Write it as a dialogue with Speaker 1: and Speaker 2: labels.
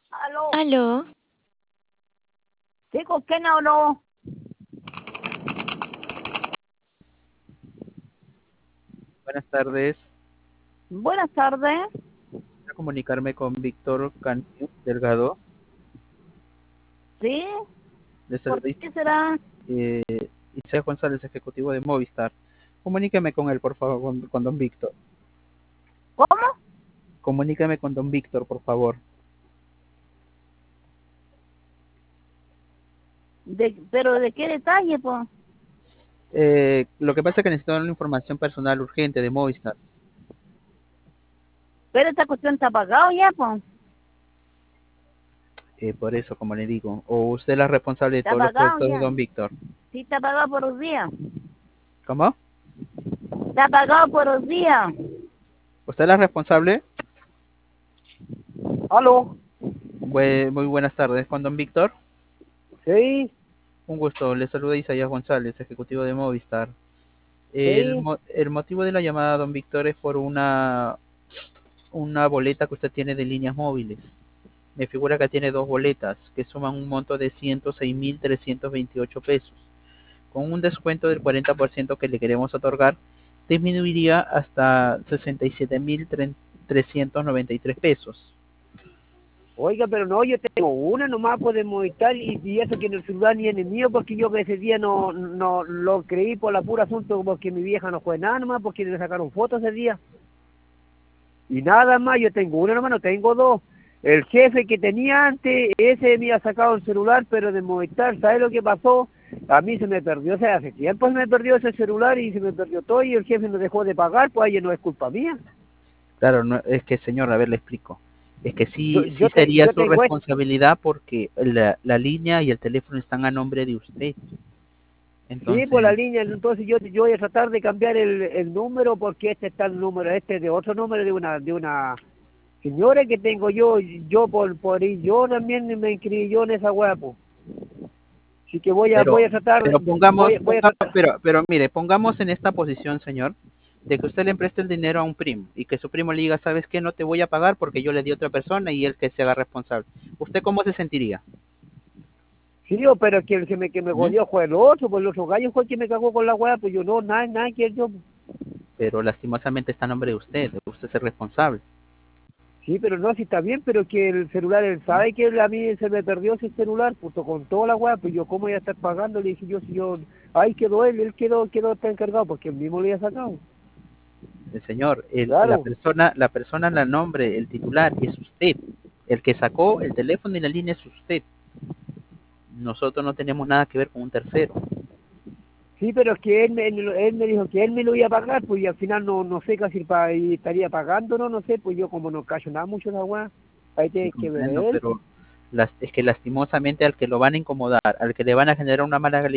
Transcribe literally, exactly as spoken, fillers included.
Speaker 1: Aló,
Speaker 2: Aló,
Speaker 1: ¿sí con quién habló?
Speaker 3: Buenas tardes.
Speaker 1: Buenas tardes.
Speaker 3: Quiero comunicarme con Víctor Canio Delgado.
Speaker 1: ¿Sí?
Speaker 3: Le
Speaker 1: ¿Por
Speaker 3: saluda
Speaker 1: qué será?
Speaker 3: eh, Isaiah González, ejecutivo de Movistar. Comuníqueme con él, por favor, con, con don Víctor.
Speaker 1: ¿Cómo?
Speaker 3: Comuníqueme con don Víctor, por favor.
Speaker 1: De, ¿Pero de qué detalle, pues?
Speaker 3: Eh, lo que pasa es que necesito una información personal urgente de Movistar.
Speaker 1: Pero esta cuestión está pagado ya, pues.
Speaker 3: Eh, por eso, como le digo, o usted es la responsable de
Speaker 1: Está
Speaker 3: todos los
Speaker 1: pagado
Speaker 3: productos de
Speaker 1: ya.
Speaker 3: don Víctor.
Speaker 1: Sí, está pagado por los días.
Speaker 3: ¿Cómo?
Speaker 1: Está pagado por los días.
Speaker 3: ¿Usted es la responsable?
Speaker 1: ¿Aló?
Speaker 3: Bue- muy buenas tardes, con don Víctor.
Speaker 1: Sí,
Speaker 3: Un gusto, le saluda Isaías González, ejecutivo de Movistar. El,
Speaker 1: sí.
Speaker 3: mo- el motivo de la llamada, don Víctor, es por una, una boleta que usted tiene de líneas móviles. Me figura que tiene dos boletas que suman un monto de ciento seis mil trescientos veintiocho pesos. Con un descuento del cuarenta por ciento que le queremos otorgar, disminuiría hasta sesenta y siete mil trescientos noventa y tres pesos.
Speaker 4: Oiga, pero no, yo tengo una nomás podemos estar y, y eso que en el celular ni es mío porque yo ese día no, no lo creí por la pura asunto porque mi vieja no fue nada nomás porque le sacaron fotos ese día. Y nada más, yo tengo una nomás, no tengo dos. El jefe que tenía antes, ese me ha sacado el celular, pero de Movistar, ¿sabes lo que pasó? A mí se me perdió, o sea, hace tiempo se me perdió ese celular y se me perdió todo y el jefe me dejó de pagar, pues ahí no es culpa mía.
Speaker 3: Claro, no, es que señor, a ver, le explico. Es que
Speaker 4: Yo,
Speaker 3: sí, sí
Speaker 4: yo, te,
Speaker 3: sería
Speaker 4: yo
Speaker 3: su
Speaker 4: tengo esto.
Speaker 3: responsabilidad porque la, la línea y el teléfono están a nombre de usted.
Speaker 4: Sí, por la
Speaker 3: Entonces,
Speaker 4: línea, entonces yo, yo voy a tratar de cambiar el, el número porque este está el número, este de otro número de una de una señora que tengo yo, yo por por ir, yo también me inscribí yo en esa hueá, po. Así que voy a voy
Speaker 3: pero,
Speaker 4: a tratar,
Speaker 3: pero pongamos,
Speaker 4: voy, voy a
Speaker 3: ponga-
Speaker 4: tratar.
Speaker 3: pero, pero mire, pongamos en esta posición, señor, de que usted le preste el dinero a un primo y que su primo le diga, ¿sabes qué? No te voy a pagar porque yo le di a otra persona y él que se haga responsable. ¿Usted cómo se sentiría?
Speaker 4: Sí, oh, pero que el que me que me
Speaker 3: ¿Mm?
Speaker 4: jodió fue el otro, pues el otro gallo fue el que me cagó con la hueá, pues yo no, nada, nada que yo.
Speaker 3: Pero lastimosamente está a nombre de usted, usted es el responsable.
Speaker 4: Sí, pero no, sí está bien, pero que el celular, él sabe que a mí se me perdió ese celular, puto, con toda la weá, pues yo cómo voy a estar pagando, le dije yo, si yo, ahí quedó él, él quedó, quedó, está encargado, porque él mismo le había sacado.
Speaker 3: El señor, el, la
Speaker 4: Claro,
Speaker 3: persona, la persona, la nombre, el titular es usted. El que sacó el teléfono y la línea es usted. Nosotros no tenemos nada que ver con un tercero.
Speaker 4: sí, pero es que él, me- él, él me dijo que él me lo iba a pagar, pues y al final no, no sé casi pa, y estaría pagando, no, no sé, pues yo como no callo nada mucho la weá, ahí
Speaker 3: Sí,
Speaker 4: tienes que ver
Speaker 3: comprendo,
Speaker 4: él, pues.
Speaker 3: pero las, es que lastimosamente al que lo van a incomodar, al que le van a generar una mala